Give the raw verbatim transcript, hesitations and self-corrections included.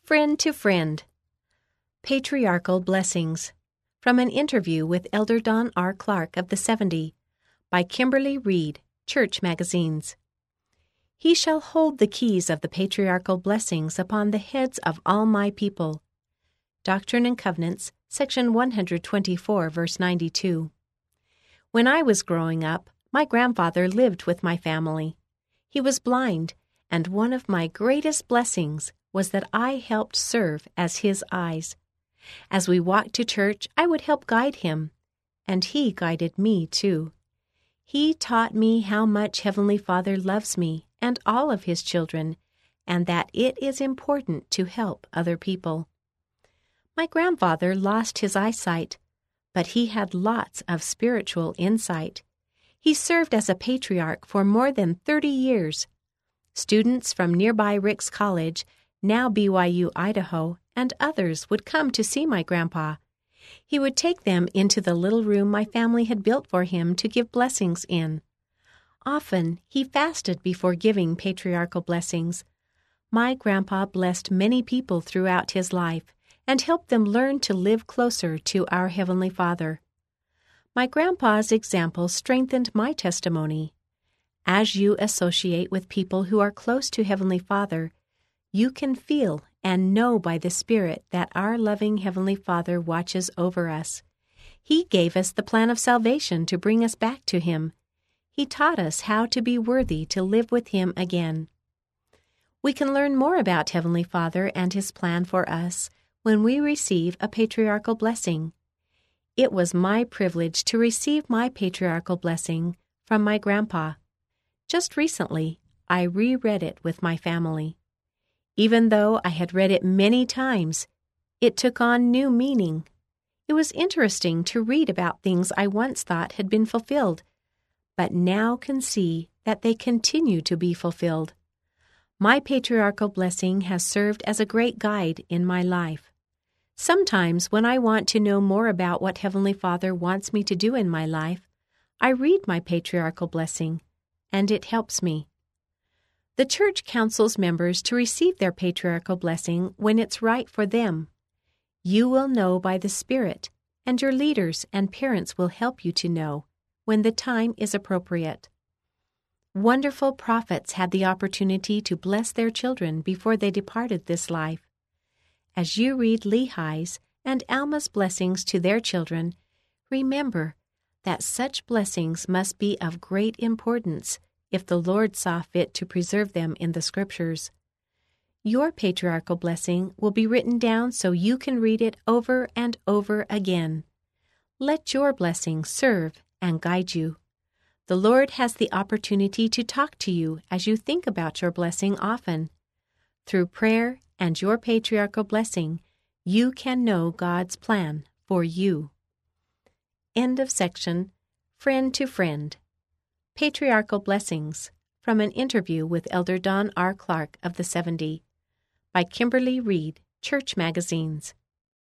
Friend to Friend. Patriarchal Blessings. From an interview with Elder Don R. Clark of the seventy, by Kimberly Reed, Church Magazines. He shall hold the keys of the patriarchal blessings upon the heads of all my people. Doctrine and Covenants, section one twenty-four, verse ninety-two. When I was growing up, my grandfather lived with my family. He was blind, and one of my greatest blessings was that I helped serve as his eyes. As we walked to church, I would help guide him, and he guided me too. He taught me how much Heavenly Father loves me and all of His children, and that it is important to help other people. My grandfather lost his eyesight, but he had lots of spiritual insight. He served as a patriarch for more than thirty years. Students from nearby Ricks College, now B Y U Idaho, and others would come to see my grandpa. He would take them into the little room my family had built for him to give blessings in. Often he fasted before giving patriarchal blessings. My grandpa blessed many people throughout his life and helped them learn to live closer to our Heavenly Father. My grandpa's example strengthened my testimony. As you associate with people who are close to Heavenly Father, you can feel and know by the Spirit that our loving Heavenly Father watches over us. He gave us the plan of salvation to bring us back to Him. He taught us how to be worthy to live with Him again. We can learn more about Heavenly Father and His plan for us when we receive a patriarchal blessing. It was my privilege to receive my patriarchal blessing from my grandpa. Just recently, I reread it with my family. Even though I had read it many times, it took on new meaning. It was interesting to read about things I once thought had been fulfilled, but now can see that they continue to be fulfilled. My patriarchal blessing has served as a great guide in my life. Sometimes when I want to know more about what Heavenly Father wants me to do in my life, I read my patriarchal blessing, and it helps me. The church counsels members to receive their patriarchal blessing when it's right for them. You will know by the Spirit, and your leaders and parents will help you to know when the time is appropriate. Wonderful prophets had the opportunity to bless their children before they departed this life. As you read Lehi's and Alma's blessings to their children, remember that such blessings must be of great importance if the Lord saw fit to preserve them in the Scriptures. Your patriarchal blessing will be written down so you can read it over and over again. Let your blessing serve and guide you. The Lord has the opportunity to talk to you as you think about your blessing often. Through prayer and your patriarchal blessing, you can know God's plan for you. End of section. Friend to Friend. Patriarchal Blessings. From an interview with Elder Don R. Clark of the seventy, by Kimberly Reed, Church Magazines.